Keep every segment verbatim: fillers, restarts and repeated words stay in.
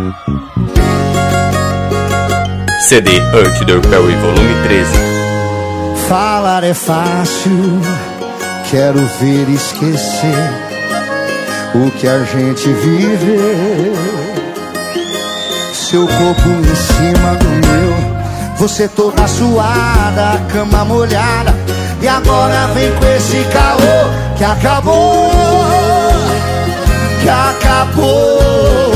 C D Arthur Perry Volume treze. Falar é fácil, quero ver esquecer o que a gente vive. Seu corpo em cima do meu, você toda suada, cama molhada, e agora vem com esse caô que acabou, que acabou.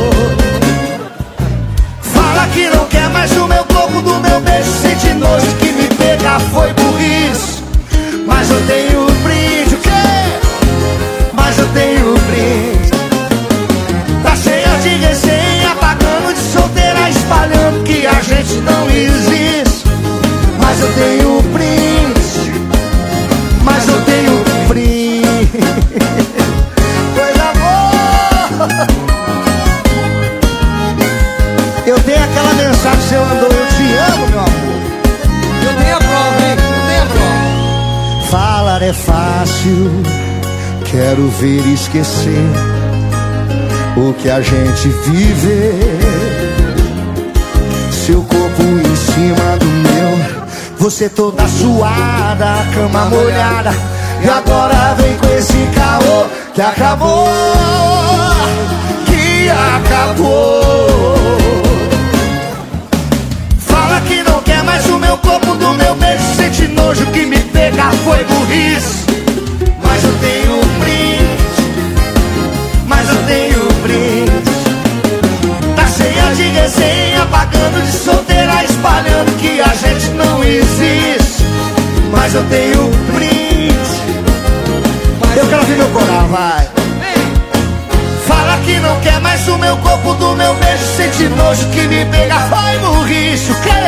Fala que não quer mais o meu corpo, do meu beijo, sente nojo, que me pegar foi burrice. Mas eu tenho um brinde, o quê? Mas eu tenho um brinde. Tá cheia de resenha, pagando de solteira, espalhando que a gente não existe. Mas eu tenho um brinde, mas eu tenho um brinde. Coisa boa. Eu tenho aquela mensagem, seu andou, eu te amo, meu amor. Eu tenho a prova, hein? Eu tenho a prova. Falar é fácil, quero ver esquecer o que a gente vive. Seu corpo em cima do meu, você toda suada, cama molhada, e agora vem com esse caô que acabou, que acabou. Fala que não quer mais o meu corpo, do meu beijo, sente nojo, que me pegar foi burrice. Mas eu tenho um brinde, mas eu tenho um brinde. Tá cheia de resenha, pagando de solteira, espalhando que a gente não existe. Mas eu tenho um brinde. Eu quero ouvir meu coral, vai. Fala que não quer mais o meu corpo, do meu beijo, sente nojo, que me pegar foi burrice. O quê?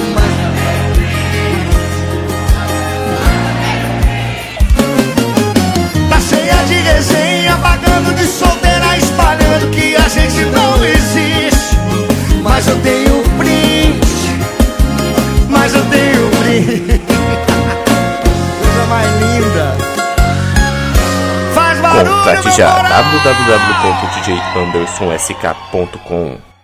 Tá cheia de resenha, pagando de solteira, espalhando que a gente não existe. Mas eu tenho um brinde, mas eu tenho um brinde. Coisa mais linda. Faz barulho, Contate meu já coral. w w w ponto d j anderson s k ponto com.